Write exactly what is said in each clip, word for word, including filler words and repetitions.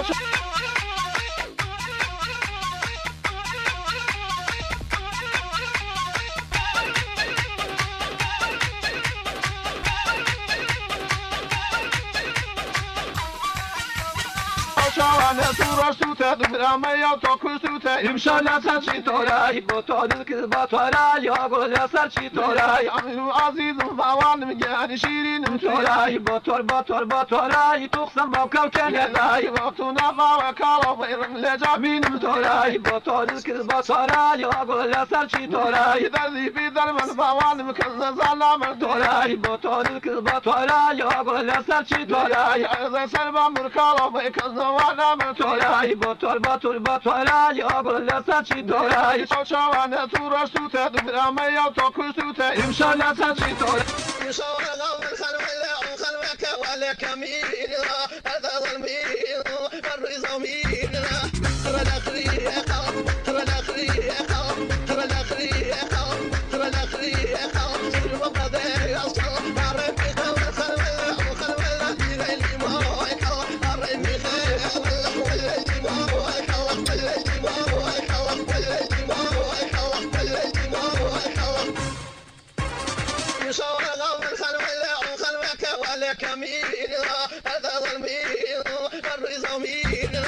شوانه سورا سوته دبرامه یا تو کسوته امشال سر چی تورای با تاریخ با تورای یا گل سر چی تورای امینو عزیزم فوانم گیانی شیرینم تورای با تور با تور با تورای توخسم با کوکنه دای با تو نفا و کالا بیرم لجامینم تورای با تاریخ با تورای یا گل سر چی تورای دردی بی در من فوانم کز زالم تورای با تاریخ با تورای یا گل سر چی تورای از سر با مرکالا بی کز نوانم تورای با تور با تور با تورای یا گل سر چی تورای شوانه سورا سوته دبرامه یا تو کسوته امشال سر چی تورای ولك مين هذا ظلمين فرز مين ترى الاخريقه ترى الاخريقه ترى الاخريقه ترى الاخريقه وقد يصل بعرف خلق خلق وخلق الى الجماع عرف خلق ولا الجماع خلق ولا الجماع خلق ولا الجماع خلق ولا الجماع يصور غول خلق ولك مين هذا ظلمين فرز مين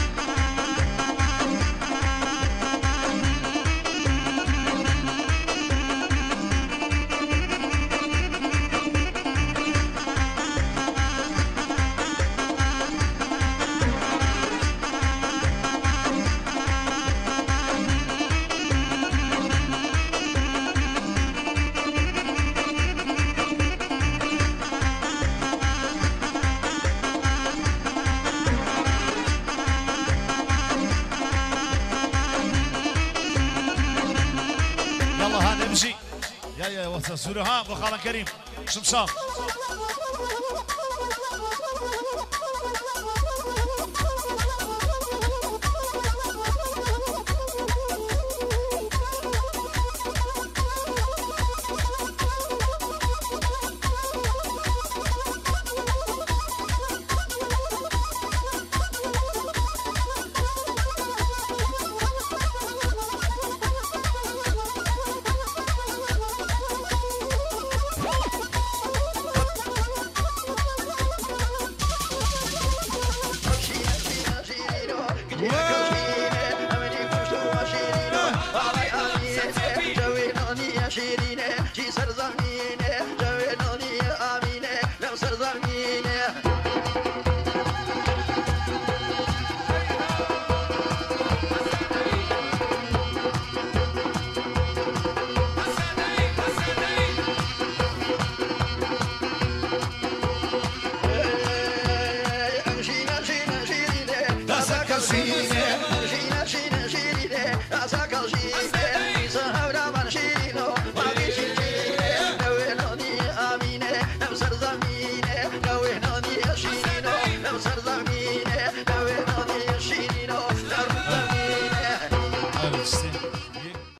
يا يا وصل سورها بخالن كريم شمشام Shine, shine, shine, shine,